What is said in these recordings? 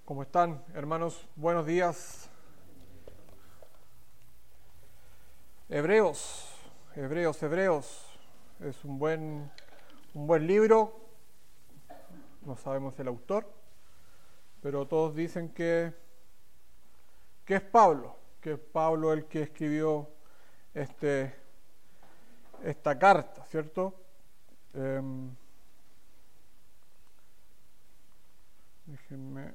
¿Cómo están, hermanos? Buenos días. Hebreos. Es un buen libro. No sabemos el autor, pero todos dicen que es Pablo, el que escribió esta carta, ¿cierto? Déjenme.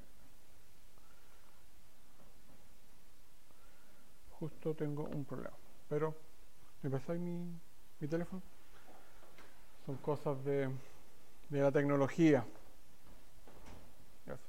Justo tengo un problema, pero ¿me pasáis mi teléfono? Son cosas de la tecnología. Gracias.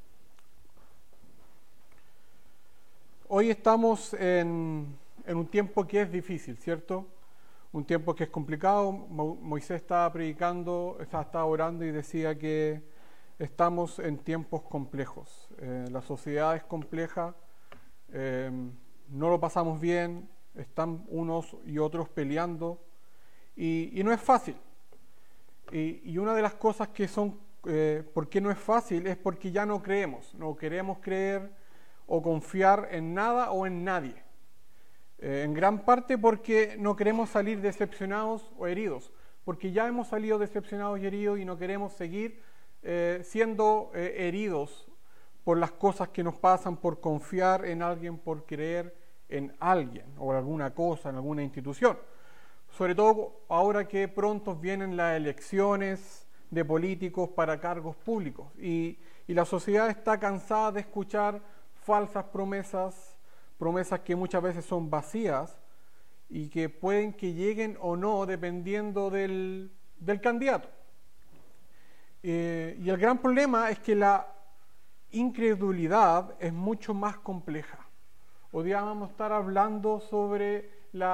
Hoy estamos en un tiempo que es difícil, ¿cierto? Un tiempo que es complicado. Moisés estaba predicando, estaba orando y decía que estamos en tiempos complejos. La sociedad es compleja. No lo pasamos bien, están unos y otros peleando y no es fácil. Y una de las cosas que son, ¿por qué no es fácil? Es porque ya no creemos, no queremos creer o confiar en nada o en nadie. En gran parte porque no queremos salir decepcionados o heridos, porque ya hemos salido decepcionados y heridos y no queremos seguir siendo heridos por las cosas que nos pasan, por confiar en alguien, por creer en alguien o en alguna cosa, en alguna institución. Sobre todo ahora que pronto vienen las elecciones de políticos para cargos públicos y la sociedad está cansada de escuchar falsas promesas que muchas veces son vacías y que pueden que lleguen o no dependiendo del candidato. Y el gran problema es que la incredulidad es mucho más compleja. Hoy día vamos a estar hablando sobre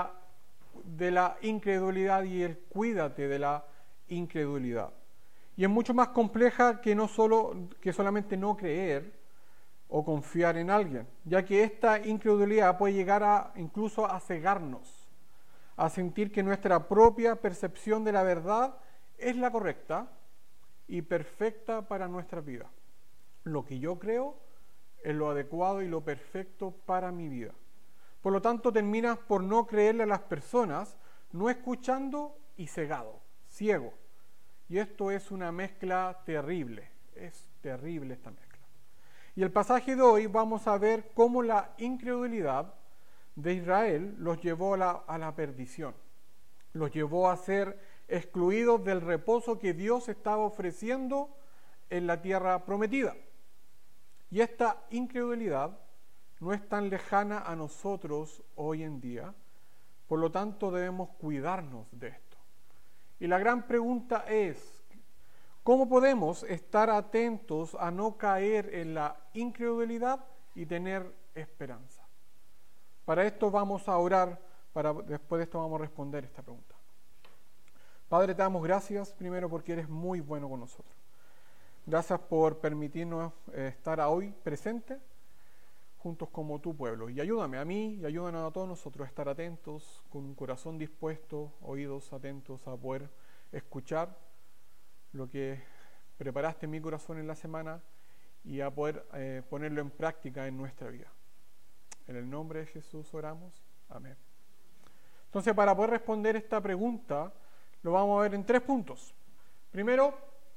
de la incredulidad y el cuídate de la incredulidad. Y es mucho más compleja que solamente no creer o confiar en alguien, ya que esta incredulidad puede llegar incluso a cegarnos, a sentir que nuestra propia percepción de la verdad es la correcta y perfecta para nuestra vida. Lo que yo creo es lo adecuado y lo perfecto para mi vida. Por lo tanto, terminas por no creerle a las personas, no escuchando y cegado, ciego. Y esto es una mezcla terrible, es terrible esta mezcla. Y el pasaje de hoy vamos a ver cómo la incredulidad de Israel los llevó a la perdición, los llevó a ser excluidos del reposo que Dios estaba ofreciendo en la tierra prometida. Y esta incredulidad no es tan lejana a nosotros hoy en día, por lo tanto debemos cuidarnos de esto. Y la gran pregunta es, ¿cómo podemos estar atentos a no caer en la incredulidad y tener esperanza? Para esto vamos a orar, después de esto vamos a responder esta pregunta. Padre, te damos gracias primero porque eres muy bueno con nosotros. Gracias por permitirnos estar hoy presentes juntos como tu pueblo. Y ayúdame a mí y ayúdanos a todos nosotros a estar atentos, con un corazón dispuesto, oídos atentos a poder escuchar lo que preparaste en mi corazón en la semana y a poder ponerlo en práctica en nuestra vida. En el nombre de Jesús oramos. Amén. Entonces, para poder responder esta pregunta, lo vamos a ver en 3 puntos. Primero,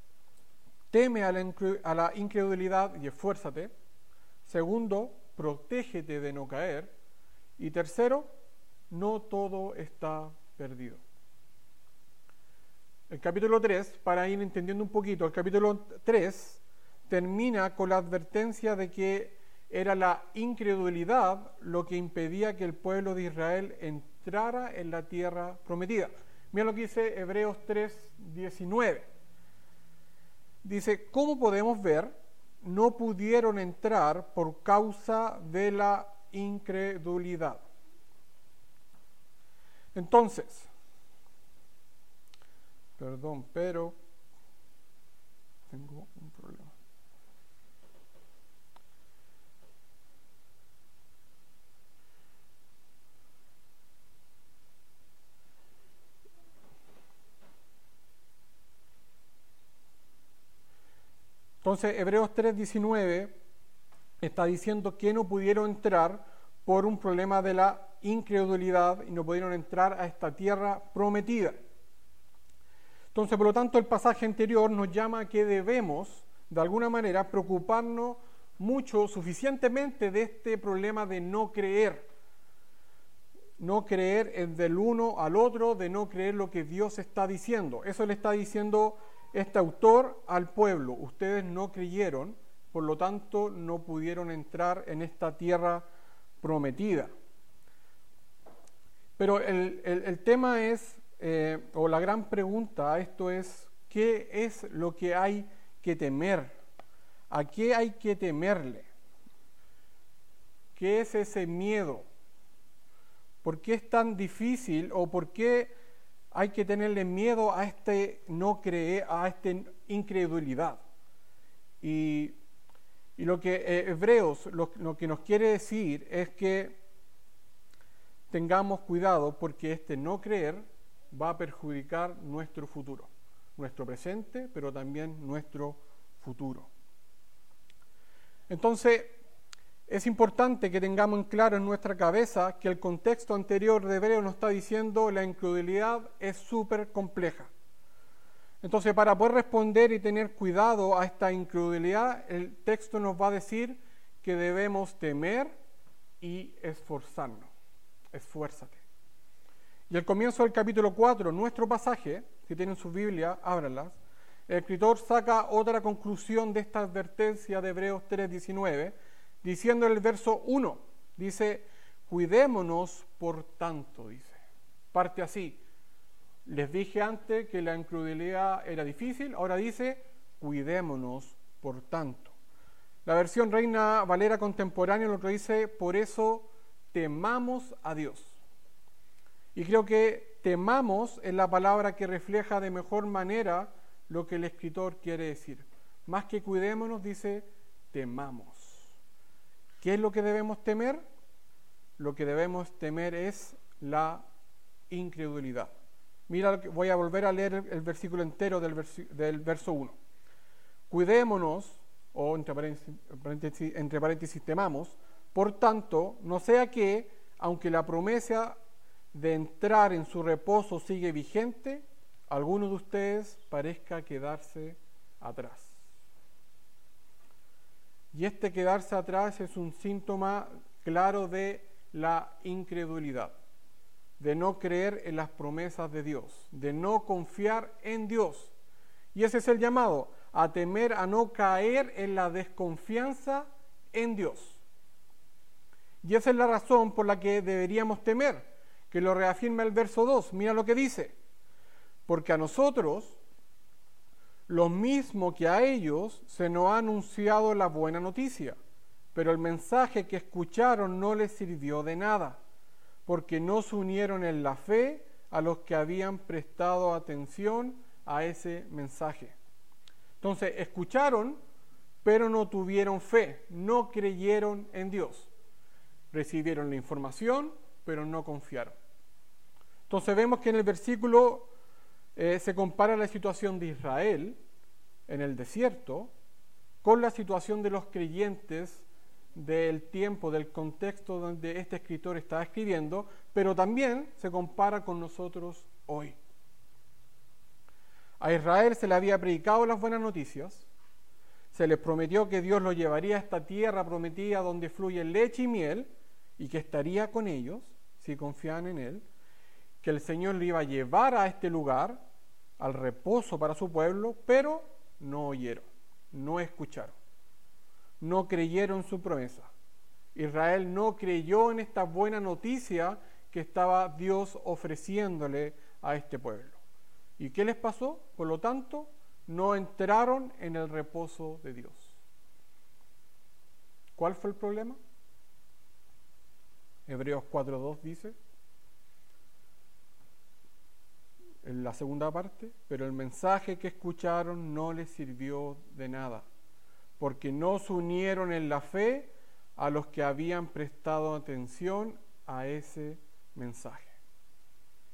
teme a la incredulidad y esfuérzate. Segundo, protégete de no caer. Y tercero, no todo está perdido. El capítulo 3, para ir entendiendo un poquito, el capítulo 3 termina con la advertencia de que era la incredulidad lo que impedía que el pueblo de Israel entrara en la tierra prometida. Mira lo que dice Hebreos 3:19. Dice, ¿cómo podemos ver? No pudieron entrar por causa de la incredulidad. Entonces, pero tengo un problema. Entonces, Hebreos 3:19 está diciendo que no pudieron entrar por un problema de la incredulidad y no pudieron entrar a esta tierra prometida. Entonces, por lo tanto, el pasaje anterior nos llama a que debemos, de alguna manera, preocuparnos mucho, suficientemente de este problema de no creer. No creer del uno al otro, de no creer lo que Dios está diciendo. Eso le está diciendo este autor al pueblo. Ustedes no creyeron, por lo tanto, no pudieron entrar en esta tierra prometida. Pero el tema es, o la gran pregunta a esto es, ¿qué es lo que hay que temer? ¿A qué hay que temerle? ¿Qué es ese miedo? ¿Por qué es tan difícil o por qué hay que tenerle miedo a este no creer, a esta incredulidad? Y lo que Hebreos lo que nos quiere decir es que tengamos cuidado porque este no creer va a perjudicar nuestro futuro, nuestro presente, pero también nuestro futuro. Entonces, es importante que tengamos en claro en nuestra cabeza que el contexto anterior de Hebreos nos está diciendo la incredulidad es súper compleja. Entonces, para poder responder y tener cuidado a esta incredulidad, el texto nos va a decir que debemos temer y esforzarnos. Esfuérzate. Y al comienzo del capítulo 4, nuestro pasaje, si tienen su Biblia, ábranlas, el escritor saca otra conclusión de esta advertencia de Hebreos 3:19, diciendo en el verso 1, dice, cuidémonos por tanto, dice. Parte así. Les dije antes que la incredulidad era difícil, ahora dice, cuidémonos por tanto. La versión Reina Valera contemporánea lo que dice, por eso temamos a Dios. Y creo que temamos es la palabra que refleja de mejor manera lo que el escritor quiere decir. Más que cuidémonos, dice, temamos. ¿Qué es lo que debemos temer? Lo que debemos temer es la incredulidad. Mira, voy a volver a leer el versículo entero del verso 1. Cuidémonos, o entre paréntesis temamos, por tanto, no sea que, aunque la promesa de entrar en su reposo sigue vigente, alguno de ustedes parezca quedarse atrás. Y este quedarse atrás es un síntoma claro de la incredulidad, de no creer en las promesas de Dios, de no confiar en Dios. Y ese es el llamado, a temer, a no caer en la desconfianza en Dios. Y esa es la razón por la que deberíamos temer, que lo reafirma el verso 2. Mira lo que dice. Porque a nosotros, lo mismo que a ellos, se nos ha anunciado la buena noticia, pero el mensaje que escucharon no les sirvió de nada, porque no se unieron en la fe a los que habían prestado atención a ese mensaje. Entonces, escucharon, pero no tuvieron fe, no creyeron en Dios. Recibieron la información, pero no confiaron. Entonces vemos que en el versículo se compara la situación de Israel en el desierto con la situación de los creyentes del tiempo, del contexto donde este escritor está escribiendo, pero también se compara con nosotros hoy. A Israel se le había predicado las buenas noticias, se les prometió que Dios lo llevaría a esta tierra prometida donde fluye leche y miel y que estaría con ellos si confían en Él, que el Señor lo iba a llevar a este lugar, al reposo para su pueblo, pero no oyeron, no escucharon, no creyeron su promesa. Israel no creyó en esta buena noticia que estaba Dios ofreciéndole a este pueblo. ¿Y qué les pasó? Por lo tanto, no entraron en el reposo de Dios. ¿Cuál fue el problema? Hebreos 4:2 dice, en la segunda parte, pero el mensaje que escucharon no les sirvió de nada, porque no se unieron en la fe a los que habían prestado atención a ese mensaje.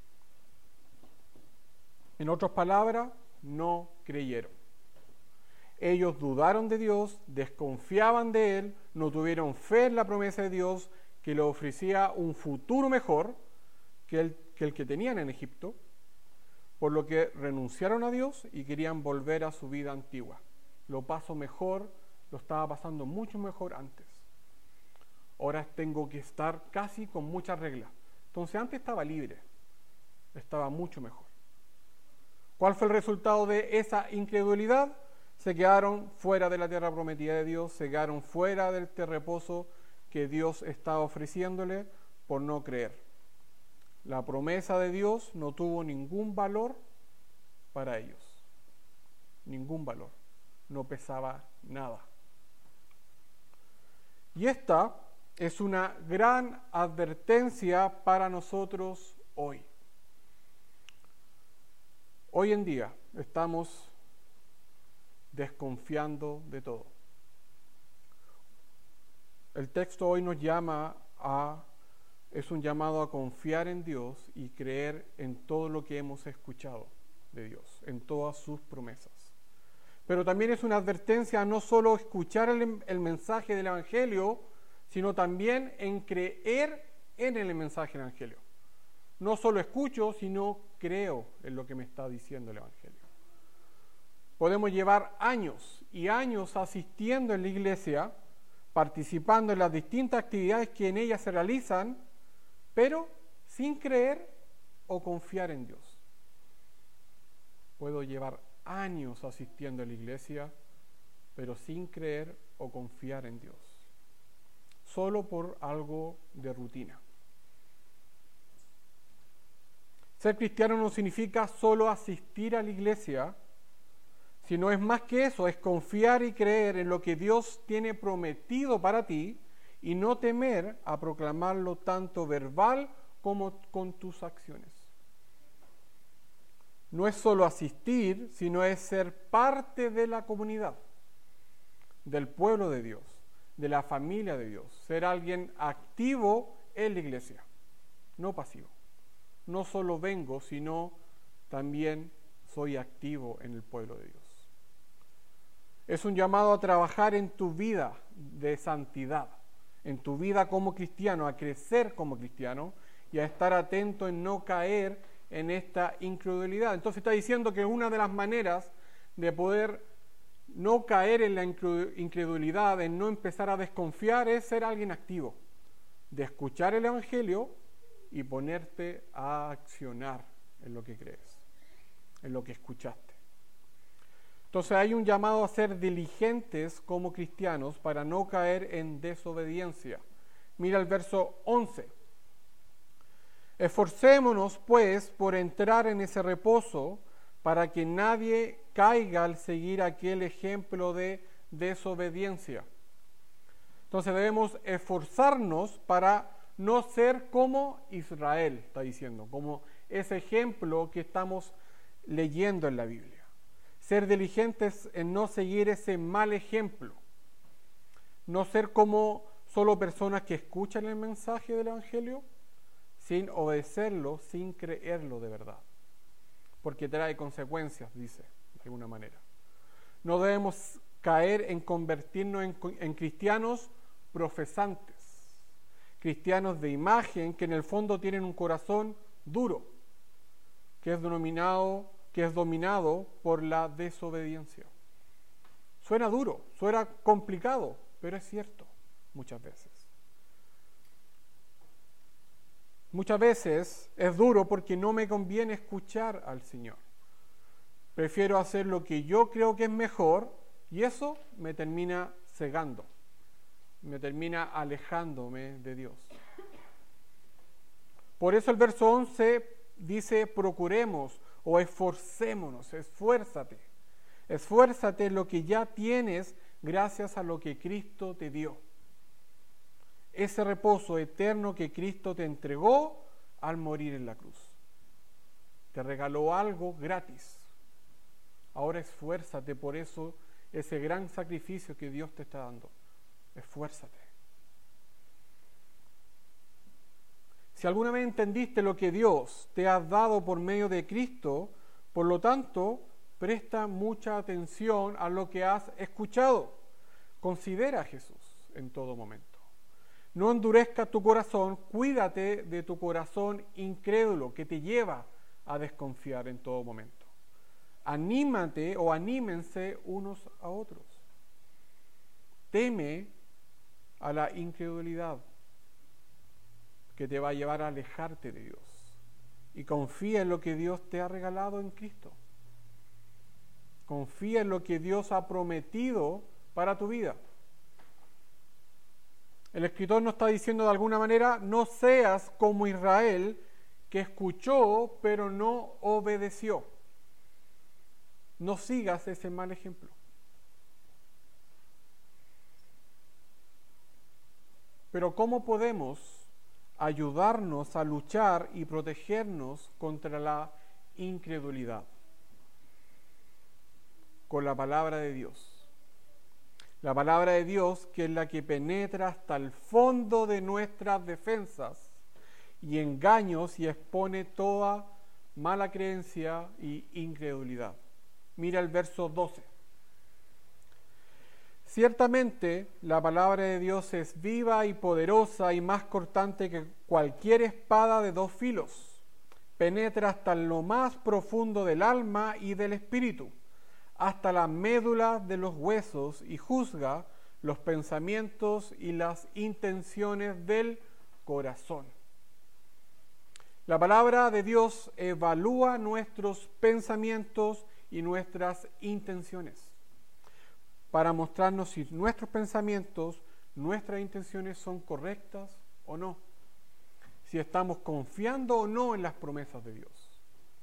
En otras palabras, no creyeron. Ellos dudaron de Dios, desconfiaban de Él, no tuvieron fe en la promesa de Dios que le ofrecía un futuro mejor que el que tenían en Egipto, por lo que renunciaron a Dios y querían volver a su vida antigua. Lo paso mejor, lo estaba pasando mucho mejor antes. Ahora tengo que estar casi con muchas reglas. Entonces antes estaba libre, estaba mucho mejor. ¿Cuál fue el resultado de esa incredulidad? Se quedaron fuera de la tierra prometida de Dios, se quedaron fuera del reposo que Dios estaba ofreciéndole por no creer. La promesa de Dios no tuvo ningún valor para ellos. Ningún valor. No pesaba nada. Y esta es una gran advertencia para nosotros hoy. Hoy en día estamos desconfiando de todo. El texto hoy nos llama es un llamado a confiar en Dios y creer en todo lo que hemos escuchado de Dios, en todas sus promesas. Pero también es una advertencia a no solo escuchar el mensaje del Evangelio, sino también en creer en el mensaje del Evangelio. No solo escucho, sino creo en lo que me está diciendo el Evangelio. Podemos llevar años y años asistiendo en la iglesia, participando en las distintas actividades que en ella se realizan, pero sin creer o confiar en Dios. Puedo llevar años asistiendo a la iglesia, pero sin creer o confiar en Dios, solo por algo de rutina. Ser cristiano no significa solo asistir a la iglesia, sino es más que eso, es confiar y creer en lo que Dios tiene prometido para ti y no temer a proclamarlo tanto verbal como con tus acciones. No es solo asistir, sino es ser parte de la comunidad, del pueblo de Dios, de la familia de Dios, ser alguien activo en la iglesia, no pasivo. No solo vengo, sino también soy activo en el pueblo de Dios. Es un llamado a trabajar en tu vida de santidad, en tu vida como cristiano, a crecer como cristiano y a estar atento en no caer en esta incredulidad. Entonces está diciendo que una de las maneras de poder no caer en la incredulidad, en no empezar a desconfiar, es ser alguien activo, de escuchar el Evangelio y ponerte a accionar en lo que crees, en lo que escuchaste. Entonces hay un llamado a ser diligentes como cristianos para no caer en desobediencia. Mira el verso 11. Esforcémonos pues por entrar en ese reposo para que nadie caiga al seguir aquel ejemplo de desobediencia. Entonces debemos esforzarnos para no ser como Israel, está diciendo, como ese ejemplo que estamos leyendo en la Biblia. Ser diligentes en no seguir ese mal ejemplo. No ser como solo personas que escuchan el mensaje del Evangelio sin obedecerlo, sin creerlo de verdad. Porque trae consecuencias, dice, de alguna manera. No debemos caer en convertirnos en cristianos profesantes. Cristianos de imagen que en el fondo tienen un corazón duro, que es dominado por la desobediencia. Suena duro, suena complicado, pero es cierto muchas veces. Muchas veces es duro porque no me conviene escuchar al Señor. Prefiero hacer lo que yo creo que es mejor y eso me termina cegando, me termina alejándome de Dios. Por eso el verso 11 dice procuremos o esforcémonos, esfuérzate. Esfuérzate en lo que ya tienes gracias a lo que Cristo te dio. Ese reposo eterno que Cristo te entregó al morir en la cruz. Te regaló algo gratis. Ahora esfuérzate por eso, ese gran sacrificio que Dios te está dando. Esfuérzate. Si alguna vez entendiste lo que Dios te ha dado por medio de Cristo, por lo tanto, presta mucha atención a lo que has escuchado. Considera a Jesús en todo momento. No endurezca tu corazón, cuídate de tu corazón incrédulo que te lleva a desconfiar en todo momento. Anímate o anímense unos a otros. Teme a la incredulidad que te va a llevar a alejarte de Dios. Y confía en lo que Dios te ha regalado en Cristo. Confía en lo que Dios ha prometido para tu vida. El escritor nos está diciendo de alguna manera, no seas como Israel, que escuchó pero no obedeció. No sigas ese mal ejemplo. Pero ¿cómo podemos ayudarnos a luchar y protegernos contra la incredulidad? Con la palabra de Dios. La palabra de Dios, que es la que penetra hasta el fondo de nuestras defensas y engaños y expone toda mala creencia y incredulidad. Mira el verso 12. Ciertamente la palabra de Dios es viva y poderosa y más cortante que cualquier espada de dos filos. Penetra hasta lo más profundo del alma y del espíritu, hasta la médula de los huesos, y juzga los pensamientos y las intenciones del corazón. La palabra de Dios evalúa nuestros pensamientos y nuestras intenciones para mostrarnos si nuestros pensamientos, nuestras intenciones son correctas o no, si estamos confiando o no en las promesas de Dios.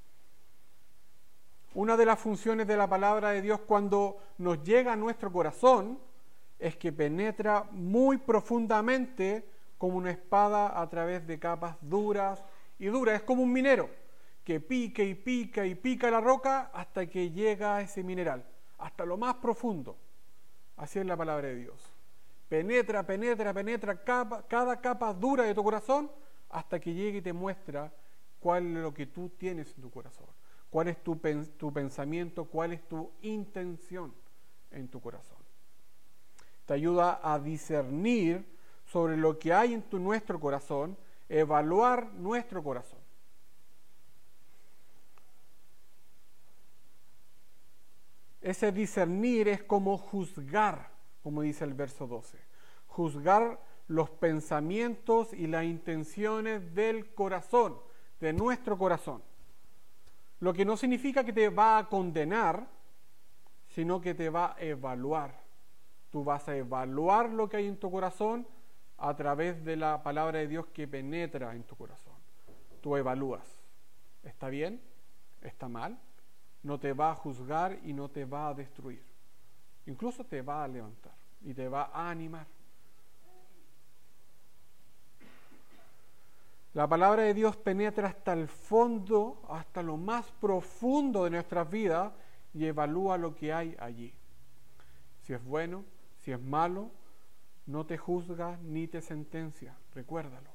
Una de las funciones de la palabra de Dios cuando nos llega a nuestro corazón es que penetra muy profundamente como una espada a través de capas duras y duras. Es como un minero que pica y pica y pica la roca hasta que llega a ese mineral, hasta lo más profundo. Así es la palabra de Dios. Penetra cada capa dura de tu corazón hasta que llegue y te muestra cuál es lo que tú tienes en tu corazón. ¿Cuál es tu pensamiento? ¿Cuál es tu intención en tu corazón? Te ayuda a discernir sobre lo que hay en nuestro corazón, evaluar nuestro corazón. Ese discernir es como juzgar, como dice el verso 12. Juzgar los pensamientos y las intenciones del corazón, de nuestro corazón. Lo que no significa que te va a condenar, sino que te va a evaluar. Tú vas a evaluar lo que hay en tu corazón a través de la palabra de Dios que penetra en tu corazón. Tú evalúas. ¿Está bien? ¿Está mal? No te va a juzgar y no te va a destruir. Incluso te va a levantar y te va a animar. La palabra de Dios penetra hasta el fondo, hasta lo más profundo de nuestras vidas y evalúa lo que hay allí. Si es bueno, si es malo, no te juzga ni te sentencia, recuérdalo.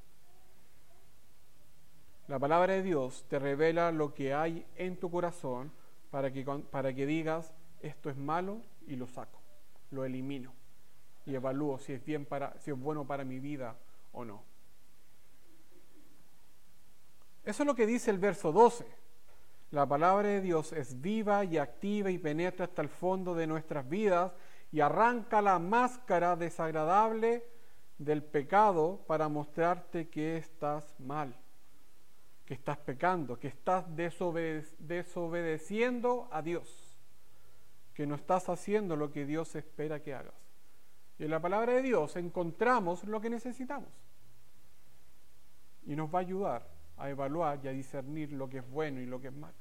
La palabra de Dios te revela lo que hay en tu corazón para que digas, esto es malo y lo saco, lo elimino y evalúo si es bueno para mi vida o no. Eso es lo que dice el verso 12. La palabra de Dios es viva y activa y penetra hasta el fondo de nuestras vidas y arranca la máscara desagradable del pecado para mostrarte que estás mal, que estás pecando, que estás desobedeciendo a Dios, que no estás haciendo lo que Dios espera que hagas. Y en la palabra de Dios encontramos lo que necesitamos y nos va a ayudar a evaluar y a discernir lo que es bueno y lo que es malo.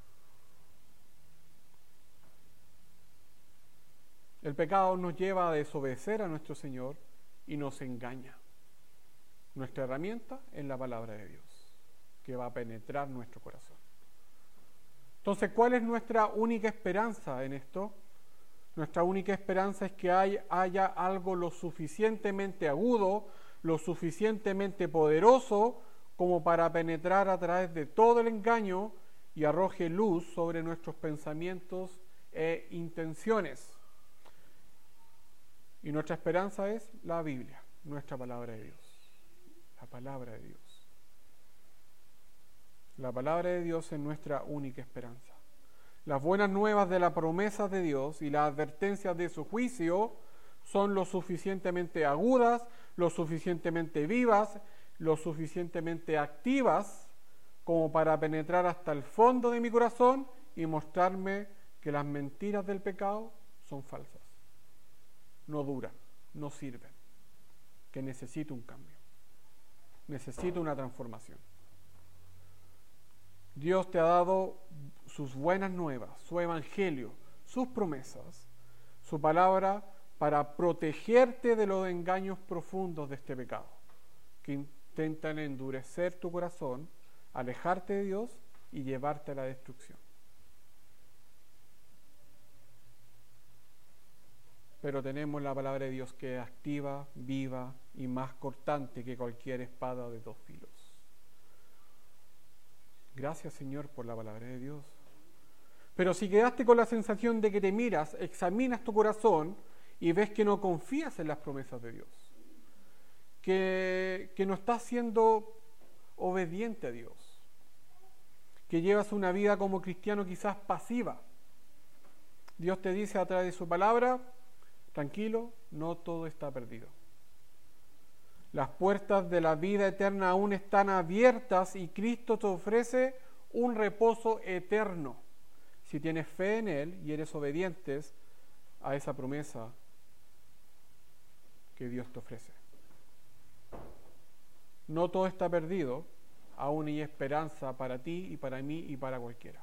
El pecado nos lleva a desobedecer a nuestro Señor y nos engaña. Nuestra herramienta es la palabra de Dios, que va a penetrar nuestro corazón. Entonces, ¿cuál es nuestra única esperanza en esto? Nuestra única esperanza es que haya algo lo suficientemente agudo, lo suficientemente poderoso como para penetrar a través de todo el engaño y arroje luz sobre nuestros pensamientos e intenciones. Y nuestra esperanza es la Biblia, nuestra palabra de Dios. La palabra de Dios. La palabra de Dios es nuestra única esperanza. Las buenas nuevas de las promesas de Dios y las advertencias de su juicio son lo suficientemente agudas, lo suficientemente vivas, lo suficientemente activas como para penetrar hasta el fondo de mi corazón y mostrarme que las mentiras del pecado son falsas, no duran, no sirven, que necesito un cambio, necesito una transformación. Dios te ha dado sus buenas nuevas, su evangelio, sus promesas, su palabra para protegerte de los engaños profundos de este pecado, que intentan endurecer tu corazón, alejarte de Dios y llevarte a la destrucción. Pero tenemos la palabra de Dios que es activa, viva y más cortante que cualquier espada de dos filos. Gracias, Señor, por la palabra de Dios. Pero si quedaste con la sensación de que te miras, examinas tu corazón y ves que no confías en las promesas de Dios, que no estás siendo obediente a Dios, que llevas una vida como cristiano quizás pasiva, Dios te dice a través de su palabra: tranquilo, no todo está perdido. Las puertas de la vida eterna aún están abiertas y Cristo te ofrece un reposo eterno si tienes fe en Él y eres obedientes a esa promesa que Dios te ofrece. No todo está perdido, aún hay esperanza para ti y para mí y para cualquiera.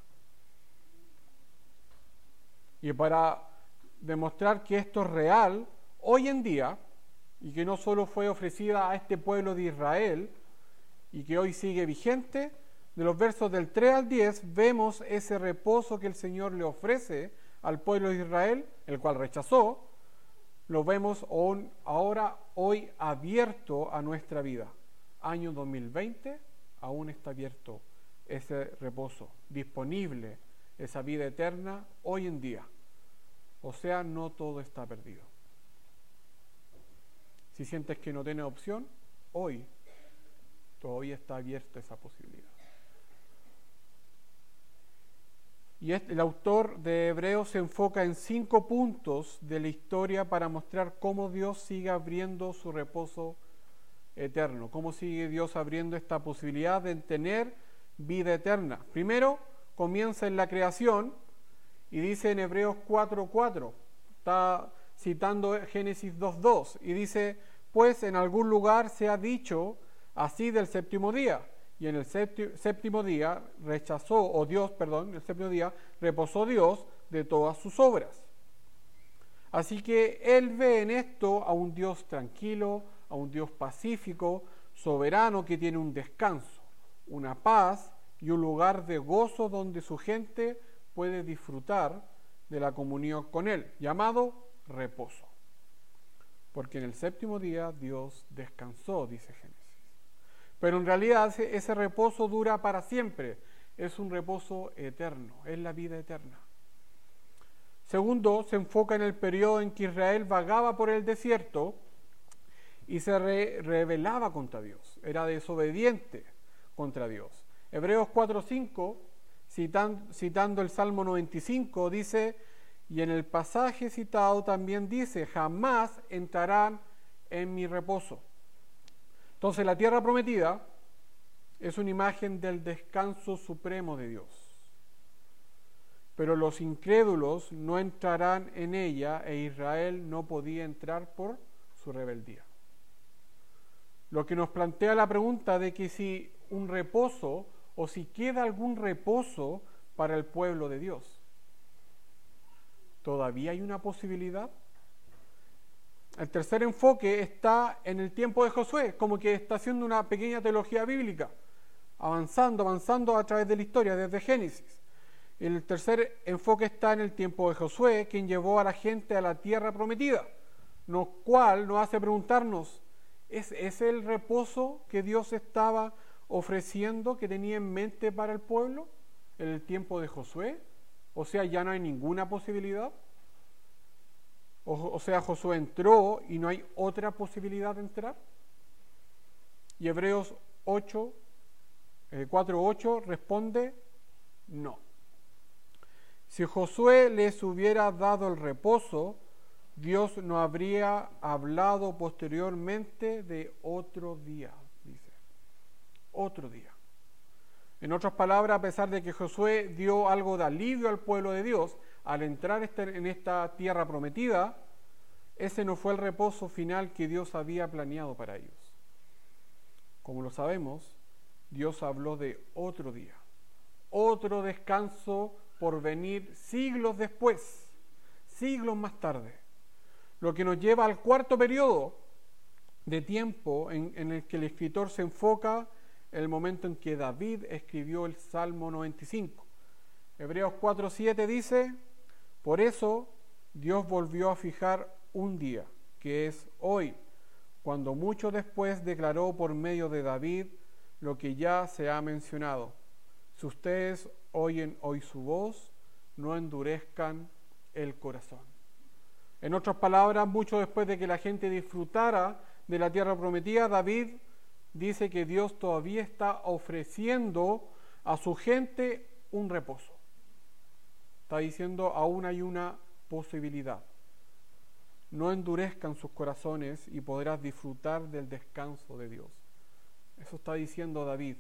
Y para demostrar que esto es real, hoy en día, y que no solo fue ofrecida a este pueblo de Israel, y que hoy sigue vigente, de los versos del 3 al 10 vemos ese reposo que el Señor le ofrece al pueblo de Israel, el cual rechazó. Lo vemos ahora, hoy, abierto a nuestra vida. Año 2020, aún está abierto ese reposo, disponible esa vida eterna hoy en día. O sea, no todo está perdido. Si sientes que no tienes opción, hoy todavía está abierta esa posibilidad. Y el autor de Hebreos se enfoca en 5 puntos de la historia para mostrar cómo Dios sigue abriendo su reposo eterno, cómo sigue Dios abriendo esta posibilidad de tener vida eterna. Primero, comienza en la creación y dice en Hebreos 4:4, está citando Génesis 2:2, y dice: pues en algún lugar se ha dicho así del séptimo día, y en el séptimo día el séptimo día reposó Dios de todas sus obras. Así que Él ve en esto a un Dios tranquilo, a un Dios pacífico, soberano, que tiene un descanso, una paz y un lugar de gozo donde su gente puede disfrutar de la comunión con Él, llamado reposo. Porque en el séptimo día Dios descansó, dice Génesis. Pero en realidad ese reposo dura para siempre, es un reposo eterno, es la vida eterna. Segundo, se enfoca en el periodo en que Israel vagaba por el desierto y se rebelaba contra Dios, era desobediente contra Dios. Hebreos 4:5, citando el Salmo 95, dice, y en el pasaje citado también dice: jamás entrarán en mi reposo. Entonces la tierra prometida es una imagen del descanso supremo de Dios. Pero los incrédulos no entrarán en ella e Israel no podía entrar por su rebeldía. Lo que nos plantea la pregunta de que si un reposo o si queda algún reposo para el pueblo de Dios. ¿Todavía hay una posibilidad? El tercer enfoque está en el tiempo de Josué, como que está haciendo una pequeña teología bíblica, avanzando a través de la historia, desde Génesis. El tercer enfoque está en el tiempo de Josué, quien llevó a la gente a la tierra prometida, lo cual nos hace preguntarnos, ¿es el reposo que Dios estaba ofreciendo, que tenía en mente para el pueblo en el tiempo de Josué? O sea, ya no hay ninguna posibilidad. O sea, Josué entró y no hay otra posibilidad de entrar. Y Hebreos 4:8 responde no. Si Josué les hubiera dado el reposo, Dios no habría hablado posteriormente de otro día, dice. Otro día. En otras palabras, a pesar de que Josué dio algo de alivio al pueblo de Dios al entrar en esta tierra prometida, ese no fue el reposo final que Dios había planeado para ellos. Como lo sabemos, Dios habló de otro día, otro descanso por venir siglos después, siglos más tarde. Lo que nos lleva al cuarto periodo de tiempo en el que el escritor se enfoca en el momento en que David escribió el Salmo 95. Hebreos 4:7 dice: por eso Dios volvió a fijar un día, que es hoy, cuando mucho después declaró por medio de David lo que ya se ha mencionado. Si ustedes oyen hoy su voz, no endurezcan el corazón. En otras palabras, mucho después de que la gente disfrutara de la tierra prometida, David dice que Dios todavía está ofreciendo a su gente un reposo. Está diciendo, aún hay una posibilidad. No endurezcan sus corazones y podrás disfrutar del descanso de Dios. Eso está diciendo David.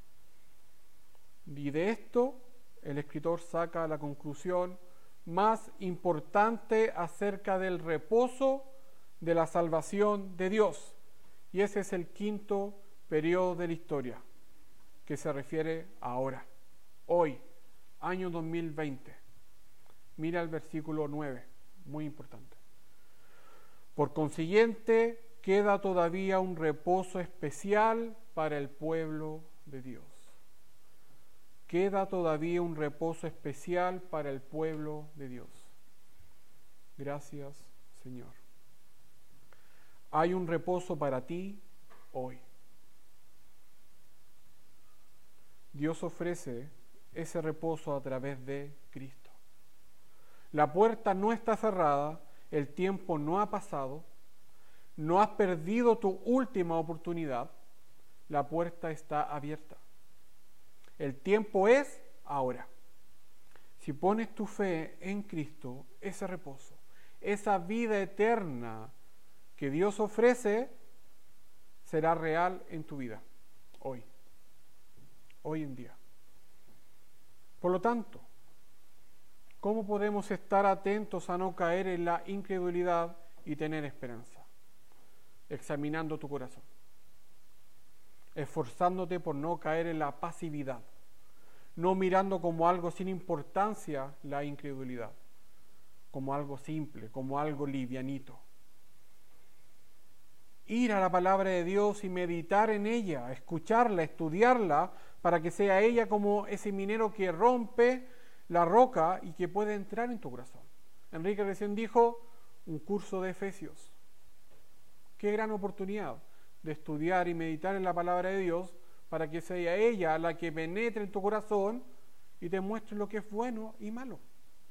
Y de esto el escritor saca la conclusión más importante acerca del reposo de la salvación de Dios. Y ese es el quinto periodo de la historia, que se refiere a ahora, hoy, año 2020. Mira el versículo 9, muy importante. Por consiguiente, queda todavía un reposo especial para el pueblo de Dios. Queda todavía un reposo especial para el pueblo de Dios. Gracias, Señor. Hay un reposo para ti hoy. Dios ofrece ese reposo a través de Cristo. La puerta no está cerrada, el tiempo no ha pasado, no has perdido tu última oportunidad, la puerta está abierta. El tiempo es ahora. Si pones tu fe en Cristo, ese reposo, esa vida eterna que Dios ofrece, será real en tu vida, hoy en día. Por lo tanto, ¿cómo podemos estar atentos a no caer en la incredulidad y tener esperanza? Examinando tu corazón, esforzándote por no caer en la pasividad, no mirando como algo sin importancia la incredulidad, como algo simple, como algo livianito. Ir a la palabra de Dios y meditar en ella, escucharla, estudiarla, para que sea ella como ese minero que rompe la roca y que puede entrar en tu corazón. Enrique recién dijo, un curso de Efesios. Qué gran oportunidad de estudiar y meditar en la palabra de Dios para que sea ella la que penetre en tu corazón y te muestre lo que es bueno y malo.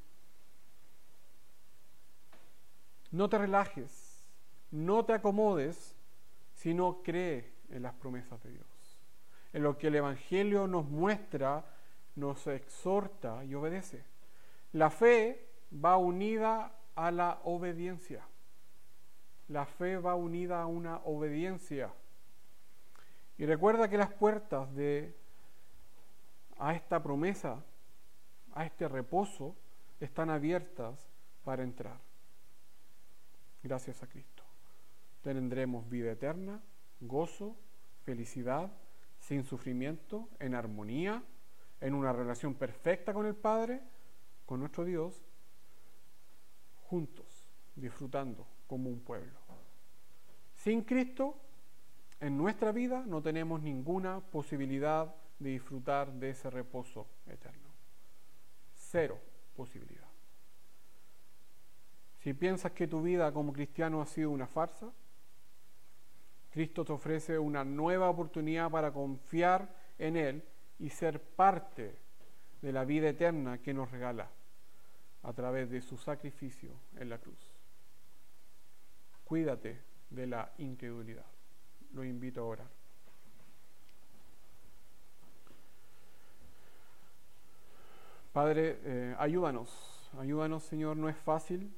No te relajes, no te acomodes, sino cree en las promesas de Dios, en lo que el Evangelio nos muestra, nos exhorta y obedece. La fe va unida a la obediencia. La fe va unida a una obediencia. Y recuerda que las puertas a esta promesa, a este reposo, están abiertas para entrar. Gracias a Cristo. Tendremos vida eterna, gozo, felicidad, sin sufrimiento, en armonía, en una relación perfecta con el Padre, con nuestro Dios, juntos, disfrutando como un pueblo. Sin Cristo, en nuestra vida no tenemos ninguna posibilidad de disfrutar de ese reposo eterno. Cero posibilidad. Si piensas que tu vida como cristiano ha sido una farsa, Cristo te ofrece una nueva oportunidad para confiar en Él y ser parte de la vida eterna que nos regala a través de su sacrificio en la cruz. Cuídate de la incredulidad. Lo invito a orar. Padre, ayúdanos Señor, no es fácil.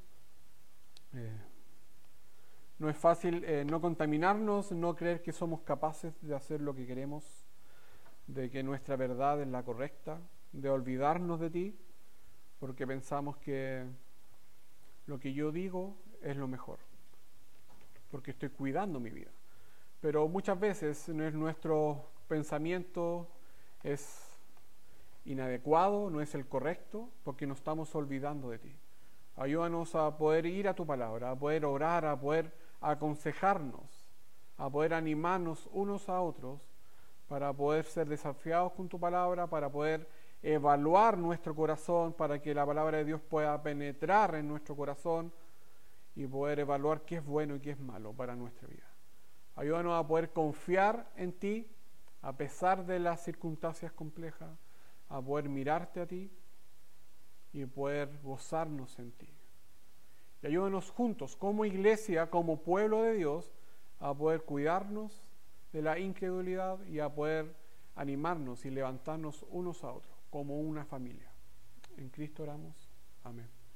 No es fácil no contaminarnos, no creer que somos capaces de hacer lo que queremos, de que nuestra verdad es la correcta, de olvidarnos de ti, porque pensamos que lo que yo digo es lo mejor, porque estoy cuidando mi vida. Pero muchas veces nuestro pensamiento es inadecuado, no es el correcto, porque nos estamos olvidando de ti. Ayúdanos a poder ir a tu palabra, a poder orar, a poder aconsejarnos, a poder animarnos unos a otros, para poder ser desafiados con tu palabra, para poder evaluar nuestro corazón, para que la palabra de Dios pueda penetrar en nuestro corazón y poder evaluar qué es bueno y qué es malo para nuestra vida. Ayúdanos a poder confiar en ti a pesar de las circunstancias complejas, a poder mirarte a ti y poder gozarnos en ti. Y ayúdanos juntos, como iglesia, como pueblo de Dios, a poder cuidarnos de la incredulidad y a poder animarnos y levantarnos unos a otros, como una familia. En Cristo oramos. Amén.